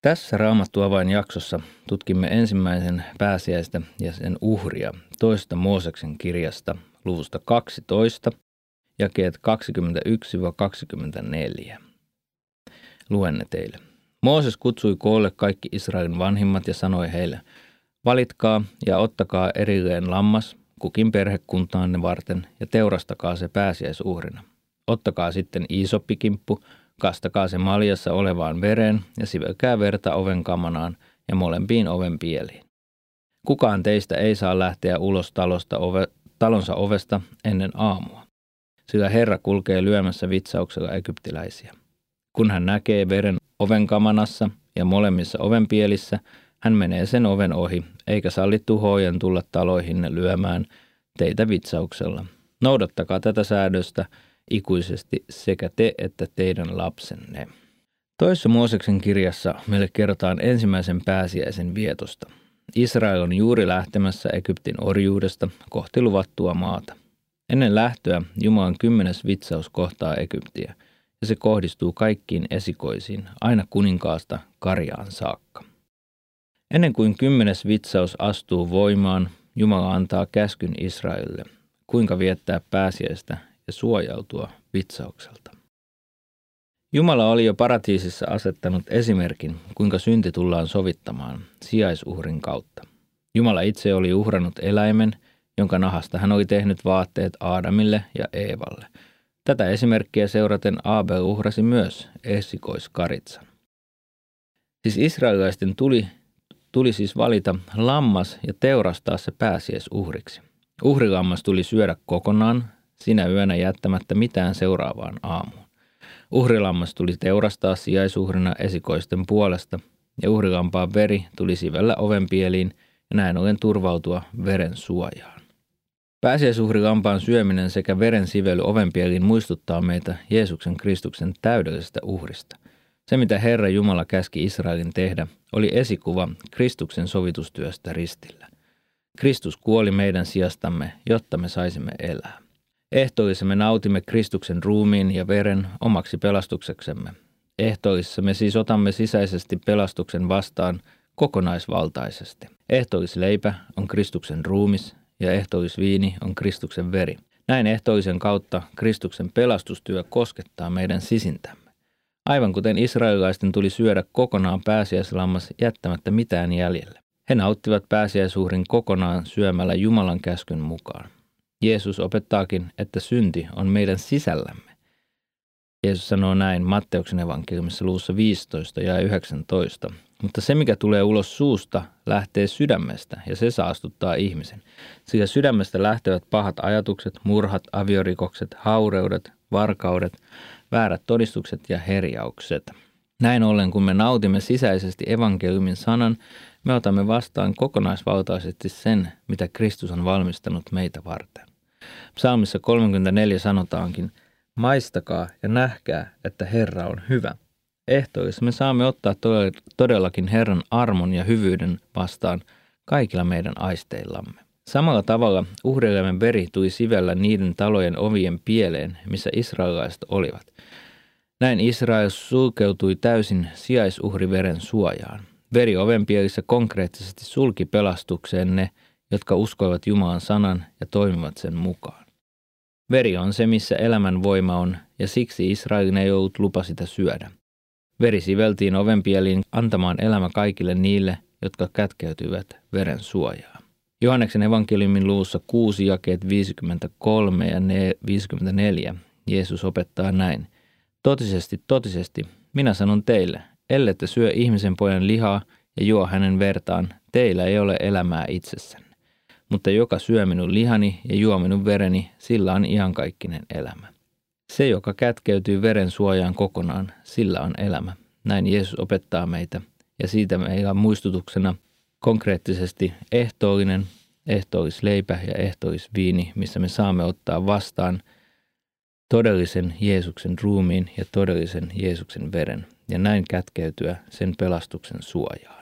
Tässä Raamattu avainjaksossa tutkimme ensimmäisen pääsiäistä ja sen uhria toisesta Mooseksen kirjasta luvusta 12, jakeet 21-24. Luen ne teille. Mooses kutsui koolle kaikki Israelin vanhimmat ja sanoi heille, valitkaa ja ottakaa erilleen lammas, kukin perhekuntaanne varten, ja teurastakaa se pääsiäisuhrina. Ottakaa sitten iisoppikimppu, kastakaa se maljassa olevaan vereen ja sivelkää verta ovenkamanaan ja molempiin ovenpieliin. Kukaan teistä ei saa lähteä ulos talonsa ovesta ennen aamua, sillä Herra kulkee lyömässä vitsauksella egyptiläisiä. Kun hän näkee veren ovenkamanassa ja molemmissa ovenpielissä, hän menee sen oven ohi, eikä salli tuhoajan tulla taloihinne lyömään teitä vitsauksella. Noudattakaa tätä säädöstä ikuisesti sekä te että teidän lapsenne. Toisessa Mooseksen kirjassa meille kerrotaan ensimmäisen pääsiäisen vietosta. Israel on juuri lähtemässä Egyptin orjuudesta kohti luvattua maata. Ennen lähtöä Jumalan 10. vitsaus kohtaa Egyptiä, ja se kohdistuu kaikkiin esikoisiin, aina kuninkaasta karjaan saakka. Ennen kuin 10. vitsaus astuu voimaan, Jumala antaa käskyn Israelille, kuinka viettää pääsiäistä ja suojautua vitsaukselta. Jumala oli jo paratiisissa asettanut esimerkin, kuinka synti tullaan sovittamaan sijaisuhrin kautta. Jumala itse oli uhrannut eläimen, jonka nahasta hän oli tehnyt vaatteet Aadamille ja Eevalle. Tätä esimerkkiä seuraten Aabel uhrasi myös esikoiskaritsan. Siis israelilaisten tuli siis valita lammas ja teurastaa se pääsiäisuhriksi. Uhrilammas tuli syödä kokonaan, sinä yönä jättämättä mitään seuraavaan aamuun. Uhrilammas tuli teurastaa sijaisuhrina esikoisten puolesta, ja uhrilampaan veri tuli sivellä ovenpieliin ja näin ollen turvautua veren suojaan. Pääsiäisuhrilampaan syöminen sekä veren sively ovenpieliin muistuttaa meitä Jeesuksen Kristuksen täydellisestä uhrista. Se, mitä Herra Jumala käski Israelin tehdä, oli esikuva Kristuksen sovitustyöstä ristillä. Kristus kuoli meidän sijastamme, jotta me saisimme elää. Ehtoollisessa me nautimme Kristuksen ruumiin ja veren omaksi pelastukseksemme. Ehtoollisessa me siis otamme sisäisesti pelastuksen vastaan kokonaisvaltaisesti. Ehtoollisleipä on Kristuksen ruumis ja ehtoollisviini on Kristuksen veri. Näin ehtoollisen kautta Kristuksen pelastustyö koskettaa meidän sisintämme. Aivan kuten israelilaisten tuli syödä kokonaan pääsiäislammas jättämättä mitään jäljelle. He nauttivat pääsiäisuhrin kokonaan syömällä Jumalan käskyn mukaan. Jeesus opettaakin, että synti on meidän sisällämme. Jeesus sanoo näin Matteuksen evankeliumissa luvussa 15 ja 19. Mutta se, mikä tulee ulos suusta, lähtee sydämestä ja se saastuttaa ihmisen. Sillä sydämestä lähtevät pahat ajatukset, murhat, aviorikokset, haureudet, varkaudet, väärät todistukset ja herjaukset. Näin ollen, kun me nautimme sisäisesti evankeliumin sanan, me otamme vastaan kokonaisvaltaisesti sen, mitä Kristus on valmistanut meitä varten. Psalmissa 34 sanotaankin, maistakaa ja nähkää, että Herra on hyvä. Ehtoissa me saamme ottaa todellakin Herran armon ja hyvyyden vastaan kaikilla meidän aisteillamme. Samalla tavalla uhrileimen veri tuli sivellä niiden talojen ovien pieleen, missä israelilaiset olivat. Näin Israel sulkeutui täysin sijaisuhriveren suojaan. Veri ovenpielissä konkreettisesti sulki pelastukseen ne, jotka uskoivat Jumalan sanan ja toimivat sen mukaan. Veri on se, missä elämän voima on, ja siksi Israelin ei ollut lupa sitä syödä. Veri siveltiin ovenpieliin antamaan elämä kaikille niille, jotka kätkeytyivät veren suojaan. Johanneksen evankeliumin luvussa 6 jakeet 53 ja 54 Jeesus opettaa näin. Totisesti, totisesti, minä sanon teille, ellette syö ihmisen pojan lihaa ja juo hänen vertaan, teillä ei ole elämää itsessänne. Mutta joka syö minun lihani ja juo minun vereni, sillä on iankaikkinen elämä. Se, joka kätkeytyy veren suojaan kokonaan, sillä on elämä. Näin Jeesus opettaa meitä, ja siitä meillä on muistutuksena konkreettisesti ehtoollinen, ehtoollisleipä ja ehtoollisviini, missä me saamme ottaa vastaan todellisen Jeesuksen ruumiin ja todellisen Jeesuksen veren, ja näin kätkeytyä sen pelastuksen suojaan.